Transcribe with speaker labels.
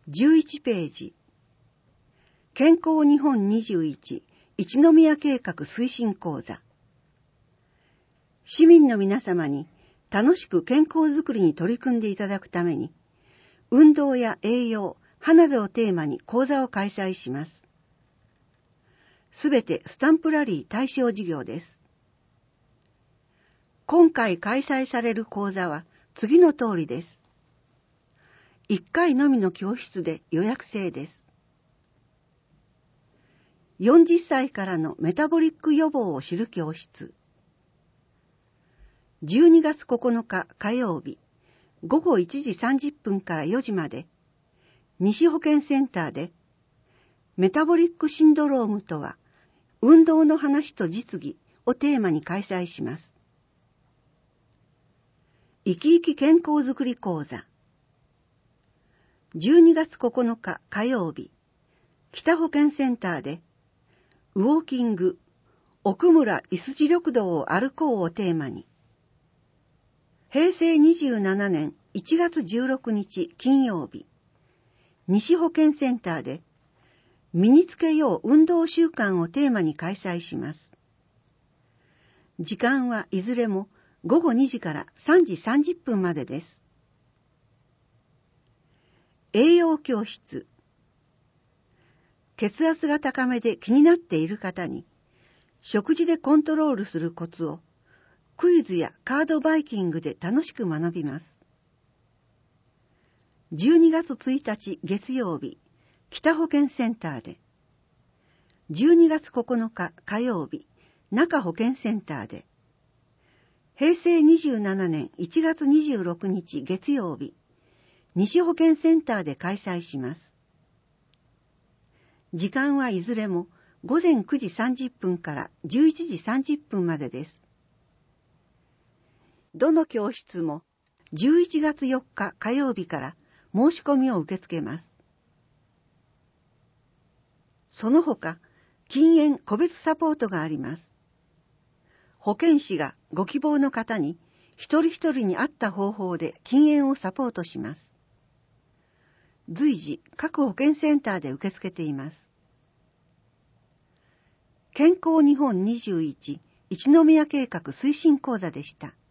Speaker 1: 11ページ。健康日本21一宮計画推進講座。市民の皆様に楽しく健康づくりに取り組んでいただくために、運動や栄養、歯などをテーマに講座を開催します。すべてスタンプラリー対象事業です。今回開催される講座は次の通りです。1回のみの教室で予約制です。40歳からのメタボリック予防を知る教室。12月9日火曜日、午後1時30分から4時まで、西保健センターで、メタボリックシンドロームとは、運動の話と実技をテーマに開催します。生き生き健康づくり講座。12月9日火曜日、北保健センターで、ウォーキング、奥村椅子持緑道を歩こうをテーマに、平成27年1月16日金曜日、西保健センターで、身につけよう運動習慣をテーマに開催します。時間はいずれも午後2時から3時30分までです。栄養教室。血圧が高めで気になっている方に、食事でコントロールするコツを、クイズやカードバイキングで楽しく学びます。12月1日月曜日、北保健センターで、12月9日火曜日、中保健センターで、平成27年1月26日月曜日、西保健センターで開催します。時間はいずれも午前9時30分から11時30分までです。どの教室も11月4日火曜日から申し込みを受け付けます。その他、禁煙個別サポートがあります。保健師がご希望の方に一人一人に合った方法で禁煙をサポートします。随時各保健センターで受け付けています。健康日本21一宮計画推進講座でした。